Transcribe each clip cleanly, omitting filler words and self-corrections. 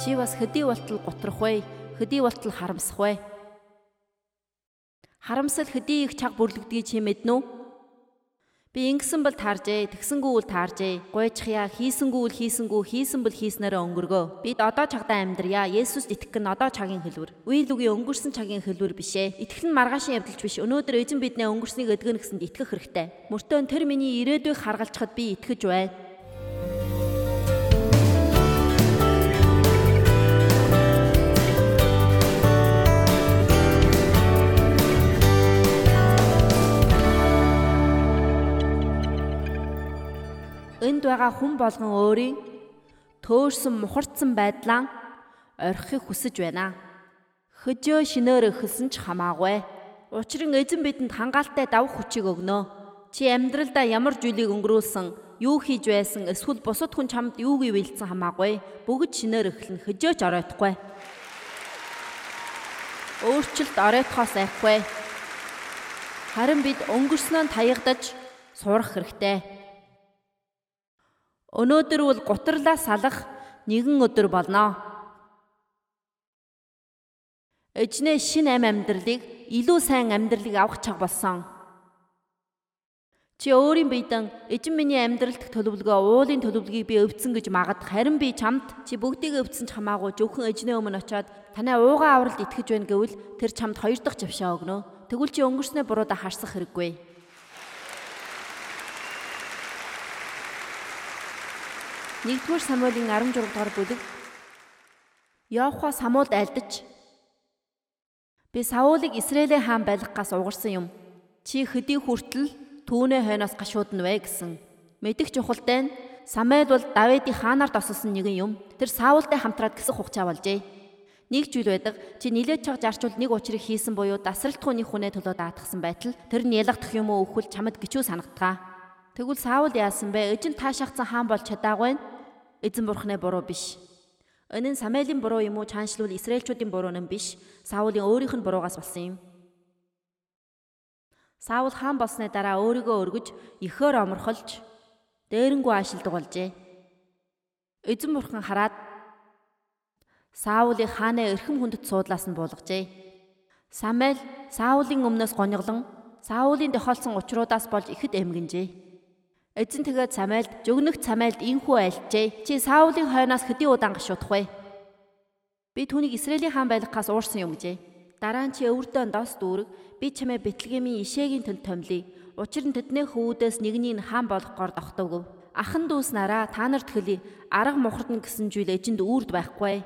Чи бас хэдий болтол готрох вэ? Хэдий болтол харамсах вэ? Харамсал хэдий их чаг бүрлэгдгийг чи мэднэ үү? Би ингэсэн бол тааржээ, тэгсэнгүү үл тааржээ. Гойчхяа, хийсэнгүү үл хийсэнгүү, хийсэн бол хийснээрээ өнгөргөө. Бид одоо чагтаа амьдрья. Есүст итгэх нь одоо цагийн хэлбэр. Үйл үгийн өнгөрсөн цагийн хэлбэр биш ээ. Итгэх нь маргаашийн явдалч биш. Өнөөдөр эзэн биднээ өнгөрснийг эдгэнэ гэсэнд итгэх хэрэгтэй. Мөртөө тэр миний ирээдүйг харгалзахад би итгэж байна. Энд байгаа хүн болгон өөрийн төөрсөн мухардсан байдлаа орхихыг хүсэж байна. Хөжөө шинээр эхэлсэн ч хамаагүй. Учир нь эзэн бидэнд хангалттай давах хүчийг өгнө. Чи амьдралдаа ямар зүйлийг өнгөрүүлсэн, юу хийж байсан, эсвэл бусад хүн чамд юуг ивэлсэн хамаагүй. Бүгд шинээр эхэлнэ. Хөжөөч оройтхгүй. Өөрчлөлт оройтхоос айхгүй. Харин бид өнгөрснөө таягдаж сурах хэрэгтэй. Өнөөдөр бол гутарлаа салах нэгэн өдөр болно. Эзнээ шинэ амьдралыг, илүү сайн амьдралыг авах чаг болсон. Чи өөрийн биедэн эзэн миний амьдралд төлөвлөгөө, уулын төлөвлөгөөг би өвдсөн гэж магад, харин би чамд чи бүгдийг өвдсөн ч хамаагүй зөвхөн эзнээ өмнө очиод танай ууган авралд итгэж байна гэвэл тэр чамд 2 дахь жившаа өгнө. Тэгвэл чи өнгөрснөө буруудаа харсах хэрэггүй. Нэгдүгээр Самуэлийн 16 дугаар бүлэг. Явха Самуэлд айлдаж би Саулыг Израилийн хаан байлгахаас угарсан юм. Чи хэдий хүртэл түүнээ хойноос гашуудна вэ гэсэн. Мэдэх чухалтай нь Самуэль бол Давидын хаанаар тосолсон нэгэн юм. Тэр Саултай хамтраад гисэх хугацаа болжээ. Нэг зүйл байдаг. Чи нилээд чаг зарчвал нэг учрыг хийсэн буюу дасралтгүй нэг хүнээ төлөө даатгсан байтал тэр нь ялгдах юм уу өвхөл чамд гिचүү санагдгаа. Тэгвэл Саул яасан бэ? Эзэн таашаахсан хаан болж чадаагүй нь эзэн бурхны буруу биш. Энэ нь Самуэлийн буруу юм уу? Чаанчлал Израильчүүдийн буруу нь биш. Саулын өөрийнх нь буруугаас болсон юм. Саул хаан болсны дараа өөрийгөө өргөж, ихээр оморхолж, дээрэнгүү аашилдаг болжээ. Эзэн бурхан хараад Саулыг хааны эрхэм хүндэт суудлаас нь буулгажээ. Самуэль Саулын өмнөөс гонёглон, Саулын дохиолсон учруудаас болж ихэд эмгэнжээ. Эзэн тэгээд Самуэльд жөгнөгт Самуэльд инхүү айлтжээ. Чи Саулын хойноос хэдий удаан гашуудах вэ? Би түүнийг Израилийн хаан байлгахаас уурсан юм гэжээ. Дараа нь чи өвөрдөө дос дүүрэг, би чамайг Бэтлегемийн Ишээгийн төнд томлъё. Учир нь тэдний хүүдээс нэгнийг хаан болгохоор тогтоогүй. Ахан дүүс нараа та нарт хэлье. Арга мухардна гэсэн зүйл эзэнд үрд байхгүй.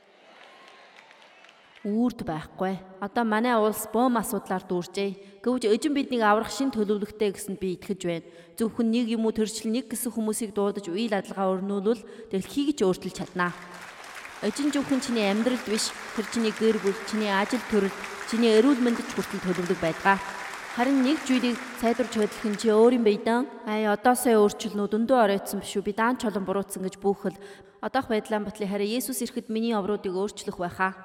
Үрд байхгүй. Одоо манай улс бөөм асуудлаар дүүржээ. Гэвч эзэн биднийг аврах шин төлөвлөгтэй гэсэнд би итгэж байна. Зөвхөн нэг юм уу төрчлөл нэг гэсэн хүмүүсийг дуудаж үйл ажиллагаа өрнүүлвэл дэлхийг ч өөрчилж чаднаа. Эзэн зөвхөн чиний амьдралд биш, тэр чиний гэр бүл, чиний ажил төрөл, чиний эрүүл мэндэд хүртэл төлөвлөг байдаг. Харин нэг зүйлийг сайдварч хөдлөх нь чи өөрийн биедэн одоосоо өөрчлөнө дөндөө оройтсон биш үү? Би даан чолон буруутсан гэж бүхэл одоох байдлаа батлыг хараа Есүс ирэхэд миний овруудыг өөрчлөх байхаа.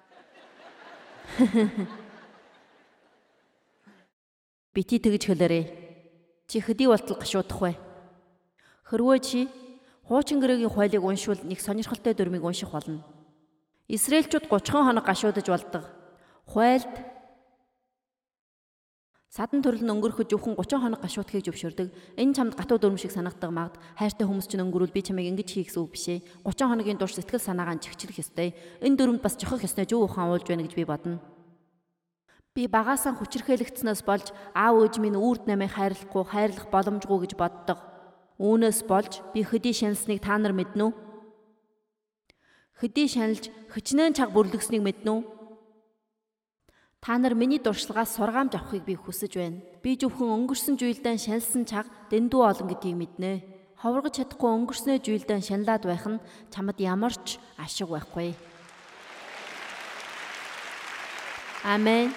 Бити тэгж хэлээрэй. Чи хэдий болтол гашуудах вэ? Хэрвээ чи хуучин гэрээгийн хуулийг уншвал нэг сонирхолтой дүрмийг унших болно. Израильчууд 30 хоног гашуудаж болдог. Хуайлд садан төрөл нь өнгөрөхөд зөвхөн 30 хоног гашуудахыг зөвшөөрдөг. Энэ чамд гатуу дүрм шиг санагддаг магад хайртай хүмүүс чинь өнгөрүүл би чамайг ингэж хийх гэсэн үг биш ээ. 30 хоногийн турш сэтгэл санаагаа чигчлэх ёстой. Энэ дүрмд бас жохох ёстой зөв ухаан уулж байна гэж би бодно. Би багаасаа хүчирхээлэгдснээс болж аав ээж минь үрд намайг хайрлахгүй, хайрлах боломжгүй гэж боддог. Үүнээс болж би хэдий шаналсныг та нар мэднэ үү? Хэдий шаналж хичнээн чаг бүрлэгснийг мэднэ үү? Та нар миний дуршлагаас сургаамж авахыг би хүсэж байна. Би зөвхөн өнгөрсөн зүйлдээ шаналсан чаг дэндүү олон гэдгийг мэднэ. Ховргож чадахгүй өнгөрснөө зүйлдээ шаналаад байх нь чамд ямар ч ашиг байхгүй. Амен.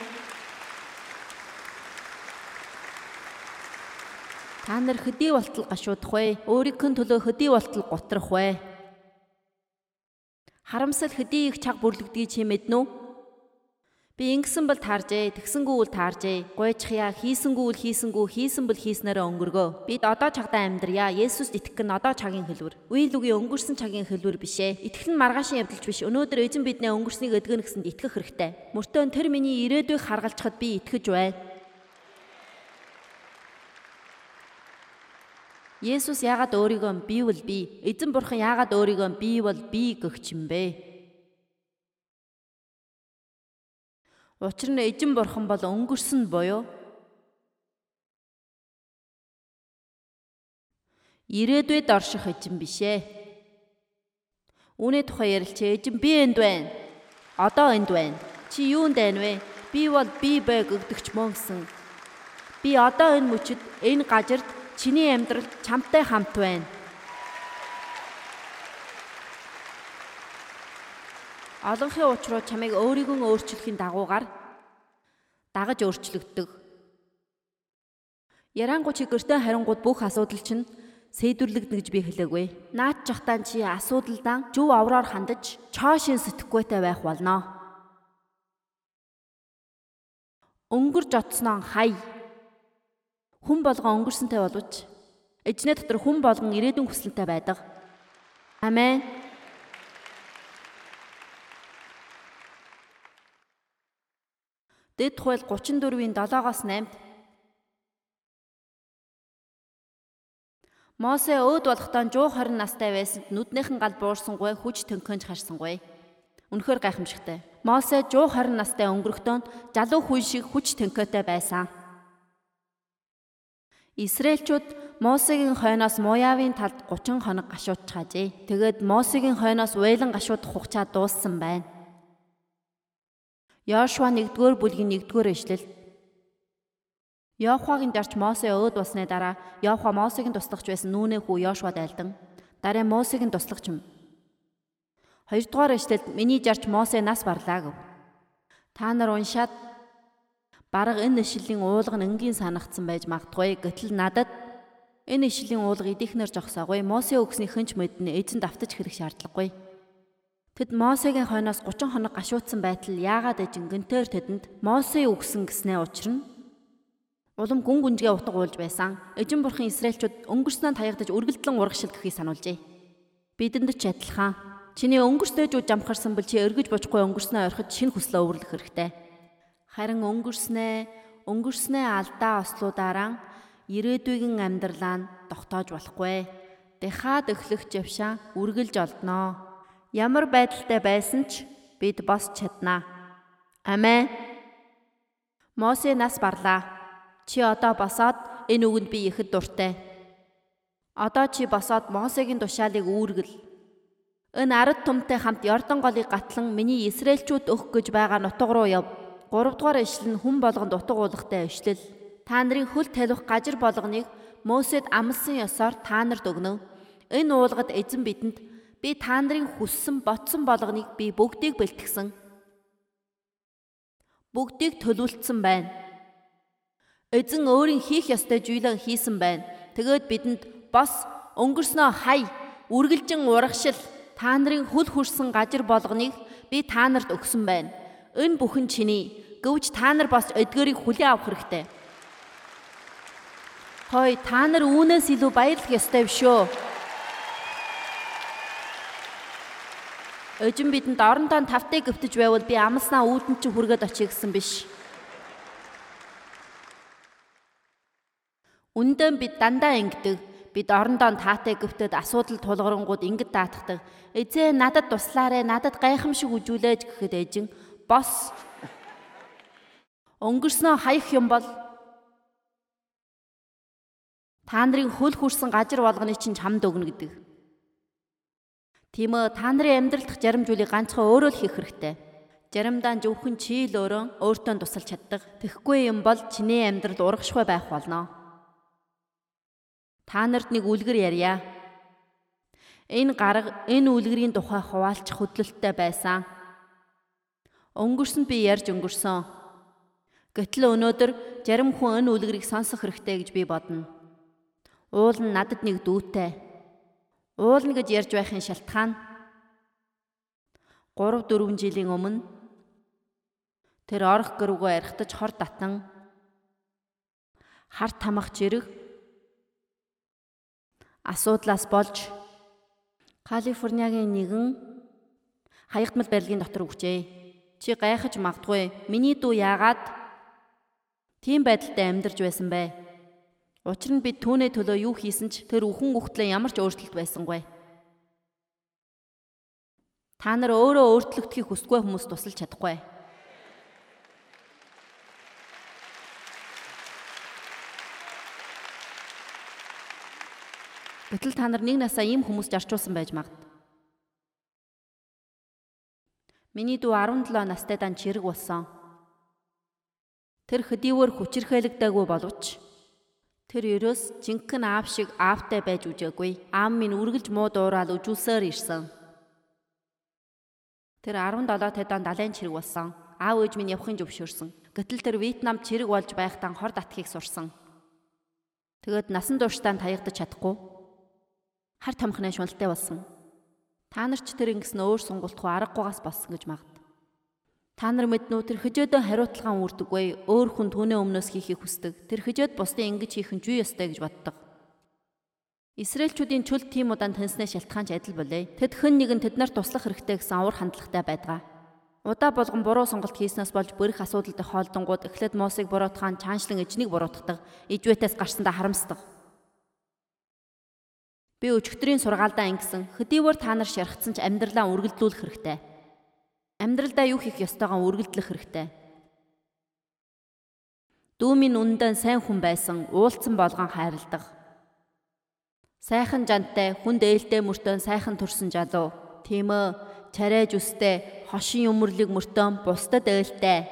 Та нар хэдий болтол гашуудах вэ? Өөрийнхөө төлөө хэдий болтол гутрах вэ? Харамсал хэдий их чаг бүрлэгдгийг чи мэднэ үү? Би ингэсэн бол тааржээ, тэгсэнгүү үл тааржээ. Гойчхяа хийсэнгүү үл хийсэнгүү, хийсэн бол хийснээрээ өнгөргөө. Бид одоо чагтаа амьдрья. Есүст итгэх нь одоо цагийн хэлбэр. Үйл үгийн өнгөрсөн цагийн хэлбэр бишээ. Итгэх нь маргаашийн явдалч биш. Өнөөдөр эзэн биднээ өнгөрснийг эдгэнэ гэсэнд итгэх хэрэгтэй. Мөртөө тэр миний ирээдүйг харгалзахад би итгэж байна. Есүс яагаад өөрийгөө би бол би, эзэн бурхан яагаад өөрийгөө би бол би гэгч юм бэ? Учир нь эзэн бурхан бол өнгөрсөн буюу ирээдүйд орших эзэн бишээ. Үүний тухай ярилцээ. Эзэн би энд байна. Одоо энд байна. Чи юунд байна вэ? Би бол би бэ гэгдэгч мөн гэсэн. Би одоо энэ мөчөд энэ газарт чиний амьдрал чамтай хамт байна. Олонхын учруу чамайг өөрийгөө өөрчлөхийн дагуугаар дагаж өөрчлөгддөг. Ярангуй чи гэртээ харингууд бүх асуудал чинь сэдвэрлэгдэнэ гэж би хэлээгүй. Наад чахтаа чи асуудалдаа зөв авраар хандаж чоошин сэтгэхүйтэй байх болно. Өнгөрж оцсноо хай. Хүн болгон өнгөрсөнтэй боловч эзнээ дотор хүн болгон ирээдүйн хүсэлтэй байдаг. Амен. Дэд хууль 34-ийн 7-оос 8-д Мосе өөд болохдоо 120 настай байсанд нүднийхэн гал буурсангүй хүч төнхөнж харсангүй. Үнэхээр гайхамшигтай. Мосе 120 настай өнгөрөхдөө залуу хүн шиг хүч төнхөөтэй байсан. Израильчууд Мосегийн хойноос Моявын талд 30 хоног гашуудчихажээ. Тэгээд Мосегийн хойноос уйлан гашуудах хугацаа дууссан байна. Йошуа 1-р бүлгийн 1-р эшлэл. Йохвагийн дарч Мосе өөд болсны дараа Йохва Мосегийн туслагч байсан нүүнээ хүү Йошуад айлдан. Дараа Мосегийн туслагч юм. 2-р эшлэлд миний жарч Мосе нас барлаа гэв. Та нар уншаад бараг энэ ишлийн уулга нь энгийн санагдсан байж магадгүй. Гэтэл надад энэ ишлийн уулга эдийхнэр жогсоогүй. Мосе өгсний хэнч мэднэ эзэн давтаж хэрэг шаардлагагүй. Тэд Мосегийн хойноос 30 хоног гашуудсан байтал яагаад эжингэнтээр тэдэнд Мосе өгсөн гэснээ учир нь улам гүн гүнжгээ утга уулж байсан. Эзэн бурхан Израильчууд өнгөрснөө таягдаж үргэлжлэн урагшил гэхийг сануулжээ. Бидэнд ч адилхан. Чиний өнгөрсдөөжүүд жамхарсан бол чи эргэж бочгүй өнгөрснөө орхиж шинэ хүслээ өвөрлөх хэрэгтэй. Харин өнгөрснээ алдаа ослуудаараа ирээдүйн амьдралаа нь тогтоож болохгүй. Дахиад эхлэх жившаа үргэлж олдноо. Ямар байдалтай байсан ч бид босч чаднаа. Амен. Мосе нас барлаа. Чи одоо босоод энэ үгэнд би ихэд дуртай. Одоо чи босоод Мосегийн тушаалыг үүргэл. Энэ ард түмтэй хамт Йордан голыг гатлан миний Израильчууд өгөх гэж байгаа нутаг руу яв. 3-р эшлэл нь хүн болгонд утга уулгатай эшлэл. Та нарын хөл тавих газар болгоныг Мосед амласан ёсоор та нарт өгнө. Энэ уулгад эзэн бидэнд би та нарын хүссэн ботсон болгоныг би бүгдийг бэлтгэсэн. Бүгдийг төлөвлөсөн байна. Эзэн өөрийн хийх ёстой зүйлээ хийсэн байна. Тэгээд бидэнд бос өнгөрснөө хай, үргэлжин урагшил, та нарын хөл хүрсэн газар болгоныг би та нарт өгсөн байна. Энэ бүхэн чиний. Гэвч та нар бас эдгээрийг хүлээн авах хэрэгтэй. Хой, та нар үүнээс илүү баярлах ёстой биш үү? Эзэн бидэнд орондоо тавтыг гөвтөж байвал би амлснаа үүдэн чи хүргээд очие гэсэн биш. Үндэн бид дандаа ингэдэг. Бид орондоо таатай гөвтөд асуудал тулгарангууд ингэж даатгадаг. Эзээ надад туслаарэ, надад гайхамшиг үжүүлээж гэхэд эзэн бос. Өнгөрснөө хаях юм бол та нарын хөл хүрсэн газар болгоны чинь чамд өгнө гэдэг. Тийм ээ, та нарын амьдрал дахь жаримжуулыг ганцхан өөрөө л хийх хэрэгтэй. Заримдаа зөвхөн чи л өөртөө тусалж чаддаг. Тэгэхгүй юм бол чиний амьдрал урагшгүй байх болно. Та нарт нэг үлгэр ярья. Энэ гарга энэ үлгэрийн тухай хуваалцах хөдлөлттэй байсан. Өнгөрсөнд би ярьж өнгөрсөн. Гэтэл өнөөдөр зарим хүн энэ үлгэрийг сонсох хэрэгтэй гэж би бодно. Уул нь надад нэг дүүтэй. Уулна гэж ярьж байхын шалтгаан 3-4 жилийн өмнө Тэр орох гэрүүгөө архитаж хор татан харт хамах жирэг асуудлаас болж Калифорниагийн нэгэн хаягдмал барилгын дотор өгчээ. Чи гайхаж магадгүй миний дүү яагаад тийм байдалтай амьдарч байсан бэ? Учир нь бид түүний төлөө юу хийсэн ч тэр үхэн үхтлээ ямар ч өөрчлөлт байсангүй. Та нар өөрөө өөрчлөгдөхийг хүсдэггүй хүмүүс тусалж чадахгүй. Гэтэл та нар нэг насаа ийм хүмүүст арчуулсан байж магад. Миний дүү 17 настай дан чирэг болсон. Тэр хөдийвөр хүчирхээлэгдээгүй боловч тэр ерөөс жинхэнэ аав шиг аавтай байж үжээгүй. Аав минь үргэлж муу дуурал үжүүлсээр ирсэн. Тэр 17 дан далайн чирэг болсон. Аав ээж минь явахын зөвшөөрсөн. Гэтэл тэр Вьетнамд чирэг болж байхдаа хор татхийг сурсан. Тэгэд насан туршдаа таягдаж чадахгүй. Харт хамхны шуналтай болсон. Та нар ч тэр ингэсэн өөр сунгалтгүй аргагүйгаас болсон гэж магад. Та нар мэднүү тэр хөжөөдөө хариуцлагаан үрдэггүй, өөр хүн түүний өмнөөс хийхийг хүсдэг. Тэр хөжөөд бусдын ингэж хийх нь зүй ёстой гэж боддог. Израильчүүдийн чөлд тийм удаан таньснаа шалтгаанч адил болъё. Тэд хэн нэгэн тэднэрт туслах хэрэгтэй гэсэн авар хандлагатай байдаг. Удаа болгон буруу сонголт хийснээс болж бүрэх асуудалд хоолдонгууд эхлээд Мосыг буруутгаан чаанчлан эжнийг буруутгадаг, ижвэтээс гарсандаа харамсдаг. Би өчигдрийн сургаалдаа ингэсэн хөдийвөр та нар шархацсан ч амьдралаа үргэлжлүүлэх хэрэгтэй. Амьдралдаа юу хийх ёстойгоо үргэлжлэх хэрэгтэй. Дүү минь үнэндээ сайн хүн байсан, уулзсан болгон хайрладаг. Сайхан жантай, хүнд ээлтэй мөртөө сайхан төрсөн залуу. Тийм ээ, чарайж үстэй, хошин өмөрлөг мөртөө бусдад ээлтэй.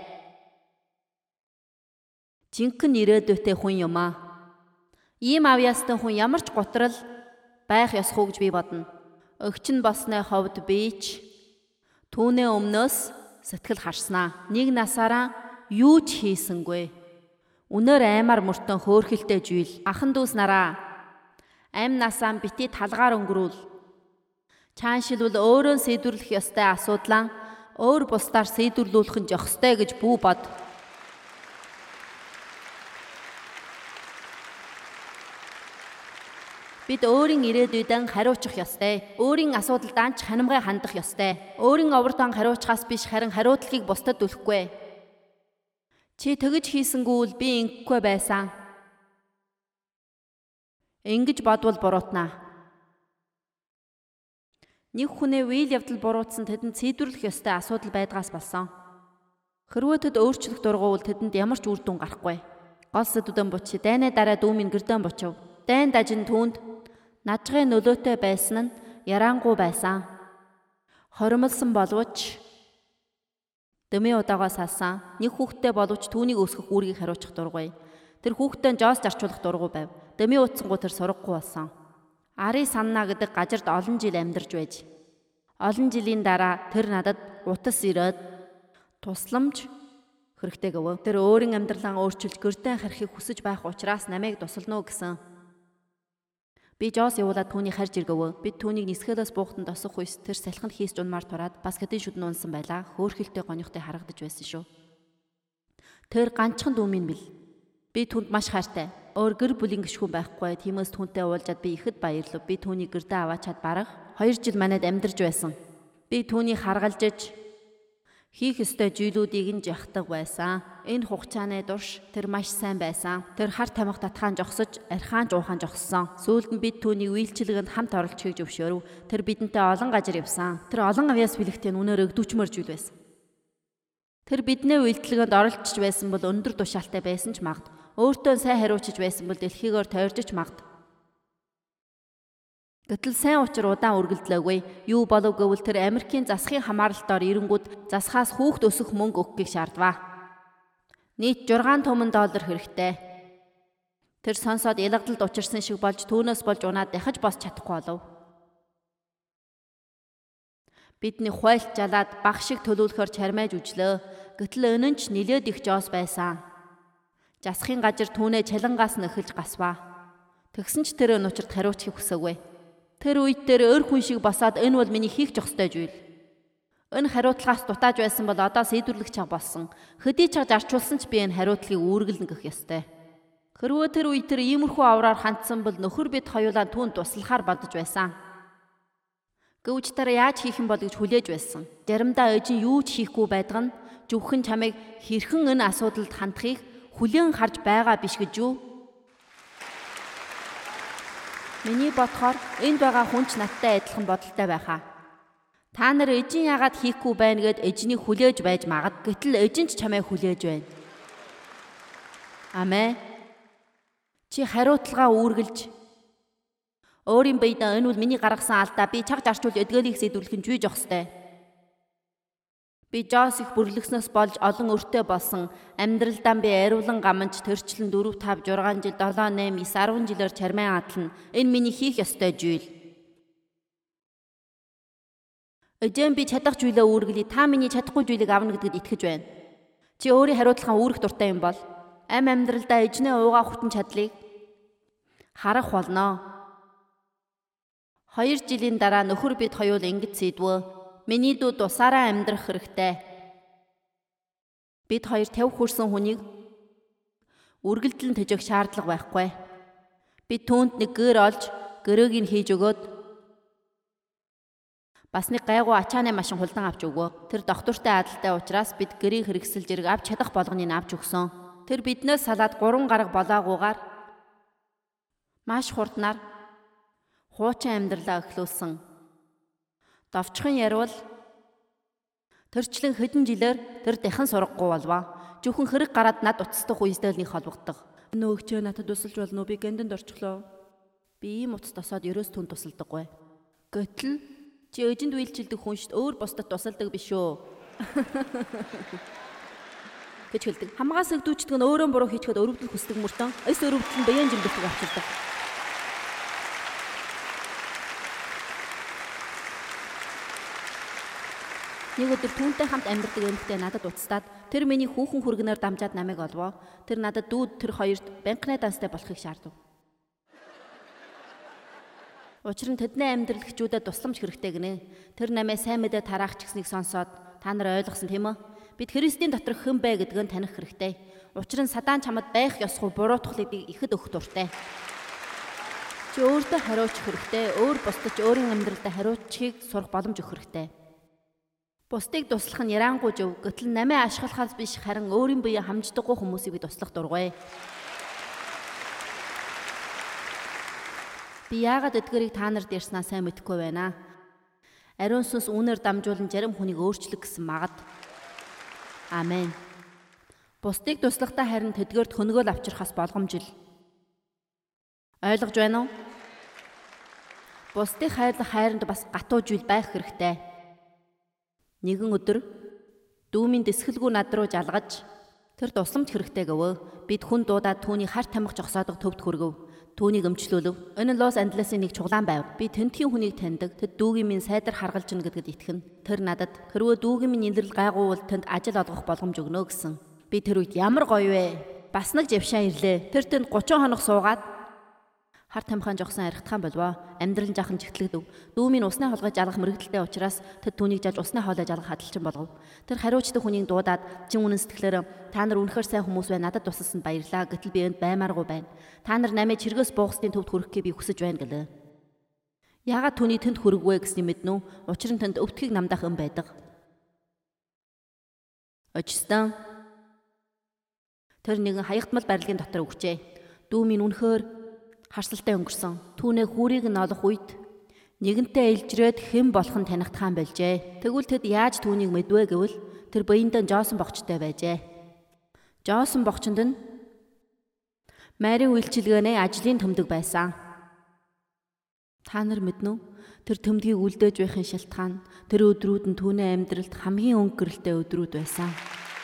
Жинхэнэ ирээдүйтэй хүн юм аа. Ийм авьяастай хүн ямар ч гутрал байх ёсгүй гэж би бодно. Өгч нь болсны ховд бич түүний өмнөөс сэтгэл харснаа. Нэг насаараа юу ч хийсэнгүй. Үнээр аймаар мөртөө хөөрхөлтэй жийл. Ахан дүүс нараа амь насаа бити талгаар өнгөрүүл. Чааншилвал өөрөө сэдвэрлэх ёстой асуудлаа өөр бусдаар сэдвэрлүүлэх нь зохистой гэж бүү бод. Бид өөрийн ирээдүйдэн хариуцах ёстой. Өөрийн асуудалд ч ханамгай хандах ёстой. Өөрийн овртон хариуцахаас биш харин хариуцлагыг бусдад түлхэхгүй. Чи тэгж хийсэнгүү л би ингэхгүй байсан. Ингэж бодвол буруутнаа. Нэг хүнээ үйл явдал буруутсан тэдэнд сэдвэрлэх ёстой асуудал байдгаас болсон. Хэрвээ тэд өөрчлөх дургуул тэдэнд ямар ч үр дүн гарахгүй. Гол сэдвэн бучи дайны дараа дүү минь гэрдэн бочив. Дайн дажин түүнд нажгын нөлөөтэй байсан нь яраангуй байсан. Хоримлсан боловч дэмий удаагаас салсан. Нэг хүүхдтэй боловч түүнийг өсгөх үүргийг хариуцах дургүй. Тэр хүүхдтэй жоос зарчуулах дургүй байв. Дэмий утсангуу тэр сурахгүй болсон. Ари санна гэдэг гажирд олон жил амьдарч байж. Олон жилийн дараа тэр надад утас ирээд тусламж хэрэгтэй гэв. Тэр өөрийн амьдралаа өөрчилж гэрдэн харихыг хүсэж байх учраас намайг тусална уу гэсэн. Би жоос явуулаад түүнийг харж иргэв. Бид түүнийг нисгэлээс буухтанд осох үес тэр салхинд хийс жунмаар тураад баскетын шүдэн унсан байлаа. Хөөрхөлтэй гонёхтой харагдаж байсан шүү. Тэр ганцхан дүү минь бил. Би түнд маш хайртай. Өөр гэр бүлийн гишгүн байхгүй. Тиймээс түүнтэй уулзаад би ихэд баярлав. Би түүнийг гэрдээ аваачаад бараг 2 жил манайд амьдарч байсан. Би түүнийг харгалжиж хийх ёстой зүйлүүдийг нь жахдаг байсан. Энэ хугацааны турш тэр маш сайн байсан. Тэр хар тамхи татхаан жогсож, архаан жуухаан жогссон. Сүүлд нь бид түүнийг үйлчилгээнд хамт оролцохыг зөвшөөрөв. Тэр бидэнтэй олон газар явсан. Тэр олон авьяас бэлэгтээ үнээр өгдөвчмөр зүйл байсан. Тэр бидний үйлчилгээнд оролцож байсан бол өндөр тушаалтай байсан ч магад. Өөртөө сайн хариуцж байсан бол дэлхийгээр тойржиж магад. Гэтэл сайн учир удаан үргэлжлээгүй. Юу болов гэвэл тэр Америкийн засгийн хамааралтаар ирэнгүүд засхаас хүүхд өсөх мөнгө өгөхийг шаардваа. Нийт $6 түмэн хэрэгтэй. Тэр сонсоод ялгадалд учирсан шиг болж түүнээс болж унаад дахиж босч чадахгүй болов. Бидний хуйлт жалаад баг шиг төлөвлөхөөр чармайж үжлөө. Гэтэл өнөн ч нилээд их жоос байсан. Засхийн газар түүнээ чалангаас нь эхэлж гасваа. Тэгсэн ч тэр өнөчрт хариуцахыг хүсээгүй. Тэр үед тэр өөр хүн шиг босоод энэ бол миний хийх зохистой зүйл. Энэ хариуцлагаас дутааж байсан бол одоо сэдвэрлэх чаг болсон. Хөдий чаг зарчулсан ч би энэ хариуцлагыг үүргэлнэ гэх ёстой. Хэрвээ тэр үе тэр иймэрхүү авраар хандсан бол нөхөр бид хоёулаа түүнд туслахаар бодож байсан. Гэвч тэр яаж хийх юм бол гэж хүлээж байсан. Заримдаа эжин юу ч хийхгүй байдаг нь зөвхөн чамайг хэрхэн энэ асуудалд хандахыг хүлээн харж байгаа биш гэж юу? Миний бодохоор энд байгаа хүн ч надтай адилхан бодолтой байхаа. Та нар эжин яагаад хийхгүй байна гэд эжнийг хүлээж байж магад. Гэтэл эжин ч чамайг хүлээж байна. Амен. Чи хариуцлагаа үүргэлж өөрийн биедээ энэ бол миний гаргасан алдаа. Би чаг зарчуул эдгээрийг сэдвүүлэх нь жүйж явах ёстой. Би Жос их бүрлэгснээс болж олон өртөө болсон. Амьдралдаа би ариулан гаманч төрчлөн 4 5 6 жил 7 8 9 10 жилээр чармай атлна. Энэ миний хийх ёстой зүйл. Эжэн би чадах зүйлээ үүргэлээ. Та миний чадахгүй зүйлийг авна гэдэгт итгэж байна. Чи өөрийн хариуцлагаа үүрэх дуртай юм бол амьдралдаа эжнээ уугаа хүтэн чадлыг харах болно. 2 жилийн дараа нөхөр бид хоёул ингэж сэдвөө. Миний дүү тусаараа амьдрах хэрэгтэй. Бид хоёр 50 хүрсэн хүнийг үргэлжлэн төжих шаардлага байхгүй. Бид түүнд нэг гэр олж, гэрөөг нь хийж өгөөд бас нэг гайгүй ачааны машин хулдан авч өгөө. Тэр доктортой адалтай учраас бид гэрийн хэрэгсэл зэрэг авч чадах болгоныг авч өгсөн. Тэр биднээс салаад 3 гараг болоогүйгээр маш хурднаар хуучин амьдралаа эхлүүлсэн. Довчхон ярил тэрчлэн хэдэн жилээр тэр дахин сурахгүй болваа. Зөвхөн хэрэг гараад над уцтах үеэлний холбогддог. Нөгөөчөө надад тусалж болно уу? Би гэндэнд орчихлоо. Би ийм утас тосоод ерөөс түн тусалдаггүй. Гэтэл чи эжэнд үйлчилдэг хүн шүү дээ. Өөр бусдад тусалдаг биш үү? гэж хэлдэг. Хамгаас өгдүүчдэг нь өөрөө буруу хийчихэд өрөвдөл хүсдэг мөртөө эс өрөвдөл нь баян жимбэлтэг авчирдаг. Нэг өдөр түүнтэй хамт амьдардаг эмэгтэй надад уцтаад тэр миний хүүхэн хүргэнээр дамжаад намайг олвоо. Тэр надад дүүд тэр хоёрт банкны данстай болохыг шаардав. Учир нь тэдний амьдрал гिचүүдэд тусламж хэрэгтэй гинэ. Тэр намайг сайн мэдээ тараах ч гэснийг сонсоод та нар ойлгосон тийм үү? Бид Христийн дотор хэн бэ гэдгийг таних хэрэгтэй. Учир нь садан чамд байх ёсгүй буруутгалыг би ихэд өгөх дуртай. Чи өөртөө хариуцах хэрэгтэй. Өөр бусдад өөрийн амьдралдаа хариуцахыг сурах боломж өгөх хэрэгтэй. Бусдыг туслах нь ярангүй зөв. Гэтэл намайг ашиглахаас биш харин өөрийн биеэ хамждаггүй хүмүүсийг би туслах дургүй. Би яагаад эдгэрийг та нарт ярьснаа сайн мэдэхгүй байна. Ариун сүнс үүнээр дамжуулан зарим хүнийг өөрчлөх гэсэн магад. Амен. Бусдыг туслахтаа харин тэдгээрт хөнгөөл авчрахаас болгоомжил. Ойлгож байна уу? Бусдыг хайрлах хайранд бас гатуу зүйл байх хэрэгтэй. Нэгэн өдөр дүүмийн дэсгэлгүй над руу жалгаж тэр тусламж хэрэгтэй гэвөө. Бид хүн дуудаад түүний харт тамхи жогсоодог төвд хүргэв. Түүнийг өмчлүүлв. Энэ Лос Анжелесын нэг чуглаан байв. Би тентхийн хүнийг таньдаг. Тэд дүүгийн минь сайдар харгалж гэнэ гэдэгт итгэн. Тэр надад хэрвээ дүүгийн минь инрэл гайгуувал тэнд ажил олгох боломж өгнө гэсэн. Би тэр үед ямар гоё вэ? Бас нэг жившаа ирлээ. Тэр тэнд 30 хоног суугаад харт тамхиан жогсон архитхан болвоо. Амьдрал жахан чигтлэгдэв. Дүүмийн усны холгой жалгах мэрэгдэлтэй учраас тэд түүнийг жаж усны хоолой жалгах хадалчин болгов. Тэр хариуцдаг хүнийг дуудаад чин үнэн сэтгэлээр та нар үнэхээр сайн хүмүүс байна. Надад тусалсанд баярлаа. Гэтэл би энд баймааргүй байна. Та нар намайг чиргээс буугсдын төвд хүрэхгээ би хүсэж байна гэлээ. Яагаад түүний тэнд хүрэгвэ гэсний мэднэ үү? Учир нь тэнд өвтгийг намдах юм байдаг. Очстон. Тэр нэгэн хаягдмал барилгын дотор өгчээ. Дүүмийн үнэхээр харсалтай өнгөрсөн. Түүнээ хүүрийг нь олох үед нэгэнтээ илжрээд хэн болох нь танигдхан болжээ. Тэгвэл тэд яаж түүнийг мэдвэ гэвэл тэр буяндаа Жоосон богчтой байжээ. Жоосон богчонд нь Марийн үйлчилгээнээ ажлын төмдөг байсан. Та нар мэднэ үү? Тэр төмдгийг үлдээж байхын шалтгаан тэр өдрүүд нь түүний амьдралд хамгийн өнгөрөлтэй өдрүүд байсан.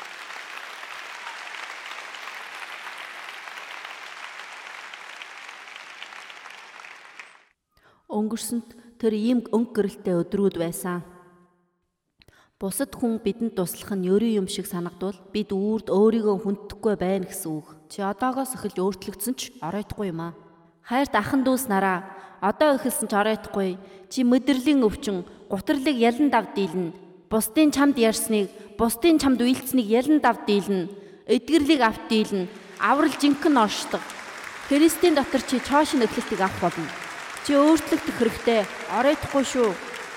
Өнгөрсөнд тэр ийм өнгөрөлтэй өдрүүд байсан. Бусад хүн бидэнд туслах нь ерөө юм шиг санагдвал бид үрд өөрийгөө хүндэхгүй байна гэсэн үг. Чи одоогоос эхэлж өөрчлөгдсөн ч оройтгүй юм аа. Хайрт ахын дүүс нараа одоо эхэлсэн ч оройтгүй. Чи мэдрэлийн өвчин, гутрлыг ялан дав дийлнэ. Бусдын чамд ярьсныг, бусдын чамд үйлцнийг ялан давд дийлнэ. Эдгэрлийг авт дийлнэ. Аврал жинхэнэ оршдог. Христийн дотор чи чоошин эхлэлтийг авах болно. Чи өөрчлөгдөх хэрэгтэй. Оройтхгүй шүү.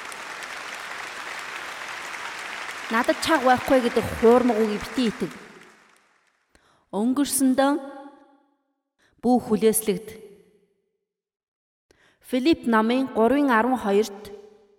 Надад чаг байхгүй гэдэг хуурмаг үгийг битгий итэг. Өнгөрсөндөө бүх хүлээслэгд. Филипп намын 3:12-т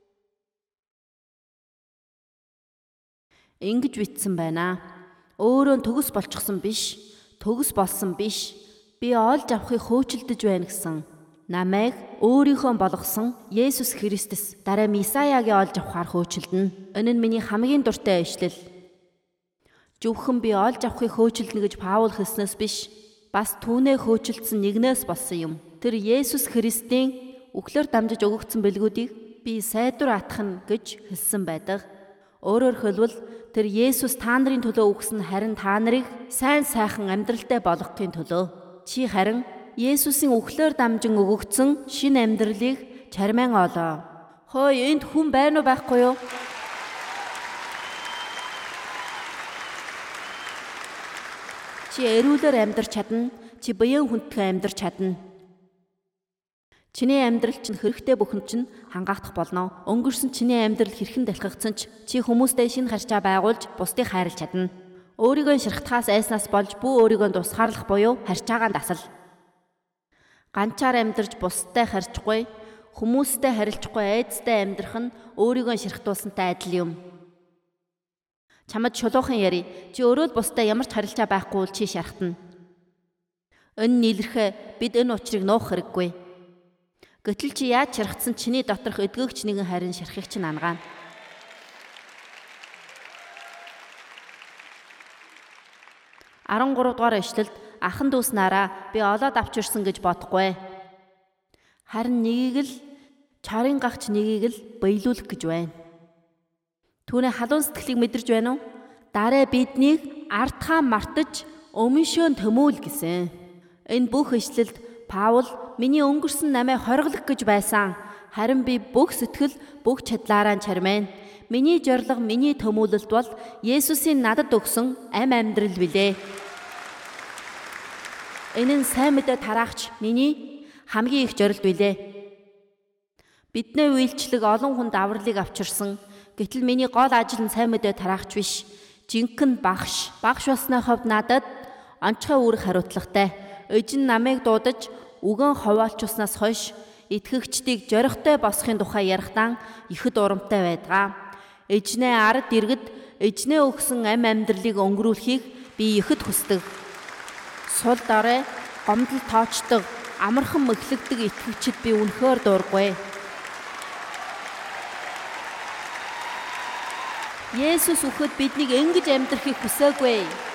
ингэж бичсэн байна. Өөрөө төгс болчихсон биш, төгс болсон биш. Би олж авахыг хөөцөлдөж байна гэсэн. Намайг өөрийнхөө болгосон Есүс Христэс дараа Месаягийн олж авахаар хөөцөлдөнө. Энэ нь миний хамгийн дуртай ишлэл. Зөвхөн би олж авахыг хөөцөлдөнө гэж Паул хэлснээс биш, бас түүнээ хөөцөлдсөн нэгнээс болсон юм. Тэр Есүс Христийн үхлээр дамжиж өгөгдсөн бэлгүүдийг би сайдвар атах гэж хэлсэн байдаг. Өөрөөр хэлбэл тэр Есүс та нарын төлөө өгсөн харин та нарыг сайн сайхан амьдралтай болгохын төлөө. Чи харин Есүсийн үхлээр дамжин өгөгдсөн шинэ амьдралыг чармайн олоо. Хөөе, энд хүн байна уу байхгүй юу? Чи эрүүлэр амьдарч чадна. Чи биеийн хүндхэн амьдарч чадна. Чиний амьдрал чинь хэрэгтэй бүхэнд чинь хангаагдах болно. Өнгөрсөн чиний амьдрал хэрхэн далхагдсан ч чи хүмүүстэй шинэ харьцаа байгуулж бусдыг хайрлах чадна. Өөрийгөө ширхтахаас айснаас болж бүү өөрийгөө тусгаарлах буюу харьцаагаа дасал. Ганчаар амьдарч бусдтай харьцахгүй, хүмүүстэй харилцахгүй айдастай амьдрах нь өөрийгөө ширхтуулсантай адил юм. Чамд шулуухан яри. Чи өөрөө л бусдаа ямар ч харилцаа байхгүй бол чи шархтана. Энэ нийлэрхэ бид энэ учрыг нуух хэрэггүй. Гэтэл чи яаж шархтсан чиний доторх эдгэгч нэгэн харин шархыг чинь ангаана. Арангурав дугаар ишлэлд ахан дүүс нараа би олоод авчирсан гэж бодохгүй. Харин нэгийг л чарын гагч нэгийг л баялуулах гэж байна. Түүний халуун сэтгэлийг мэдэрч байна уу? Дараа биднийг ардхаа мартаж өмшөөн төмөөл гэсэн. Энэ бүх ишлэлд Паул миний өнгөрсөн намайг хорглох гэж байсан. Харин би бүх сэтгэл, бүх чадлаараа чармайн. Миний зориг, миний төмөөлөлт бол Есүсийн надад өгсөн амь амьдрал билээ. Энэ нь сайн мэдээ тараагч миний хамгийн их зорилт билээ. Бидний үйлчлэг олон хүнд авралыг авчирсан. Гэтэл миний гол ажил нь сайн мэдээ тараагч биш. Жинхэнэ багш болсны хувьд надад онцгой үүрэг хариуцлагатай. Эзэн намайг дуудаж үгэн хуваалчулснаас хойш итгэгчдийг зоригтой босхын тухай ярихдаа ихэд урамтай байдаг. Эзнээ ард иргэд эзнээ өгсөн амь амьдралыг өнгөрүүлэхийг би ихэд хүсдэг. Сул дорой гомдол тоочдог, амархан мэхлэгдэг итгэгчид би үнэхээр дургүй. Есүс үхэд биднийг ингэж амьдрахыг хүсээгүй.